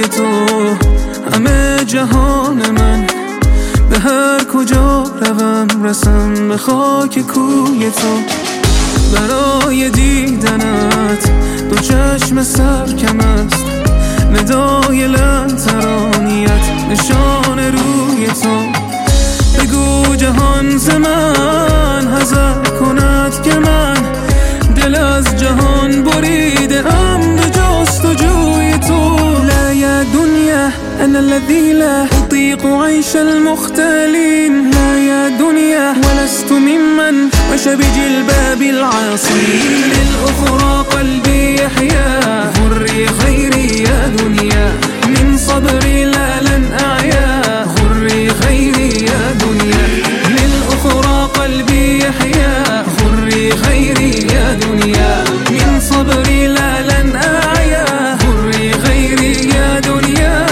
تو همه جهان من، به هر کجا روم رسم به خاک کوی تو. برای دیدنت دو چشم سرکم است، ندای لن ترانیت نشان روی تو. بگو جهان ز من حذر کند که من دل از جهان بریده ام به جستجوی تو. لا یا دنیا انا الذي لا اطيق عيش المختلين، لا يا دنيا ولست ممن مشى بجلباب العاصين. للأخرى قلبي يحيا غري خيري يا دنيا، من صبري لا لن أعيا غري خيري يا دنيا. للأخرى قلبي يحيا غري خيري يا دنيا، من صبري لا لن أعيا غري خيري يا دنيا.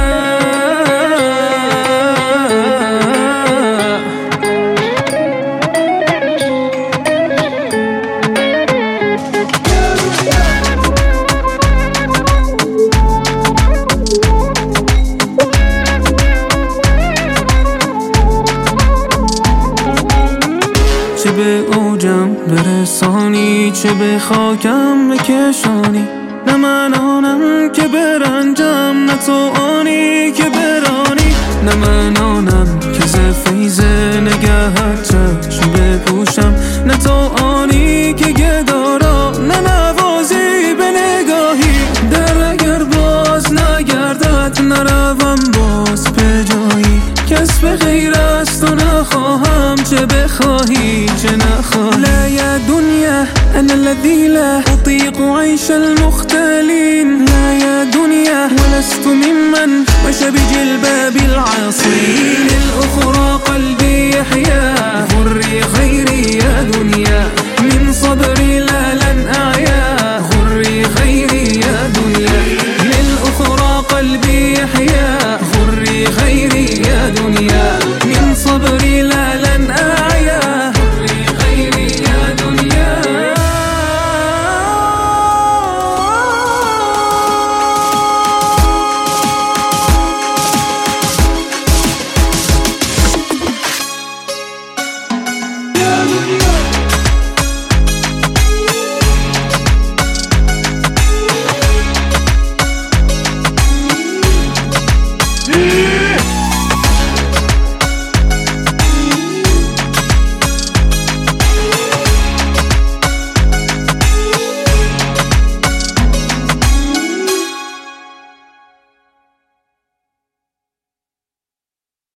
چه به اوجم برسانی، چه به خاکم بکشانی. نه من آنم که برنجم، نه تو آنی که برانی. نه من آنم که ز فیض نگهت چشم بپوشم، نه تو آنی که گدارا نه نوازی به نگاهی. در اگر باز نگردد نروم باز به جایی، کس به غیر از تو نخواهم چه بخواهی چه نخواهی. لا یا دنیا انا الذي لا اطيق عيش المختلين، لا يا دنيا ولست ممن مشى بجلباب العاصين. للأخرى قلبي يحيا